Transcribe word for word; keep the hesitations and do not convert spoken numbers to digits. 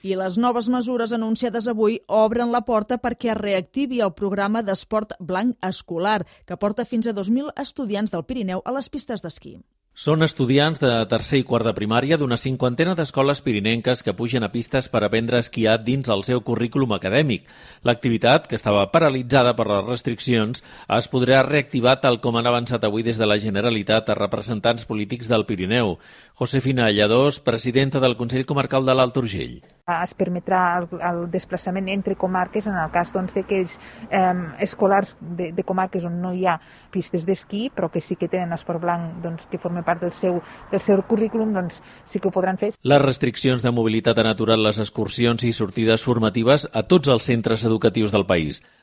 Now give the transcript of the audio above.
I les noves mesures anunciades avui obren la porta perquè es reactivi el programa d'esport blanc escolar, que porta fins a dos mil estudiants del Pirineu a les pistes d'esquí. Són estudiants de tercer i quart de primària d'una cinquantena d'escoles pirinenques que pugen a pistes per aprendre a esquiar dins el seu currículum acadèmic. L'activitat, que estava paralitzada per les restriccions, es podrà reactivar tal com han avançat avui des de la Generalitat a representants polítics del Pirineu. Josefina Lladós, presidenta del Consell Comarcal de l'Alt Urgell. Es permetrà el, el desplaçament entre comarques en el cas doncs, d'aquells eh, escolars de, de comarques on no hi ha pistes d'esquí, però que sí que tenen esport blanc doncs, que forma part del seu, del seu currículum, doncs sí que ho podran fer. Les restriccions de mobilitat han aturat les excursions i sortides formatives a tots els centres educatius del país.